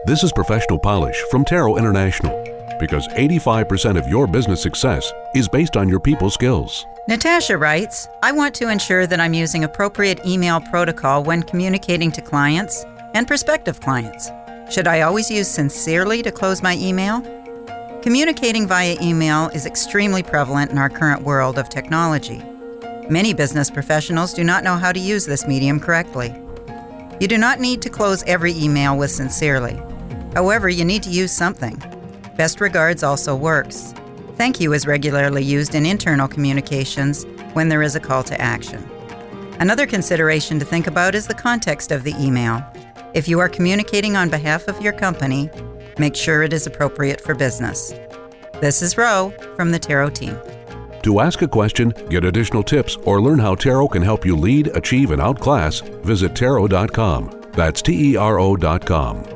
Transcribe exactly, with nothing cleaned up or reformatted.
This is Professional Polish from Tarot International, because eighty-five percent of your business success is based on your people skills. Natasha writes, I want to ensure that I'm using appropriate email protocol when communicating to clients and prospective clients. Should I always use sincerely to close my email? Communicating via email is extremely prevalent in our current world of technology. Many business professionals do not know how to use this medium correctly. You do not need to close every email with sincerely. However, you need to use something. Best regards also works. Thank you is regularly used in internal communications when there is a call to action. Another consideration to think about is the context of the email. If you are communicating on behalf of your company, make sure it is appropriate for business. This is Ro from the Tarot team. To ask a question, get additional tips, or learn how Tarot can help you lead, achieve, and outclass, visit tarot dot com. That's T E R O dot com.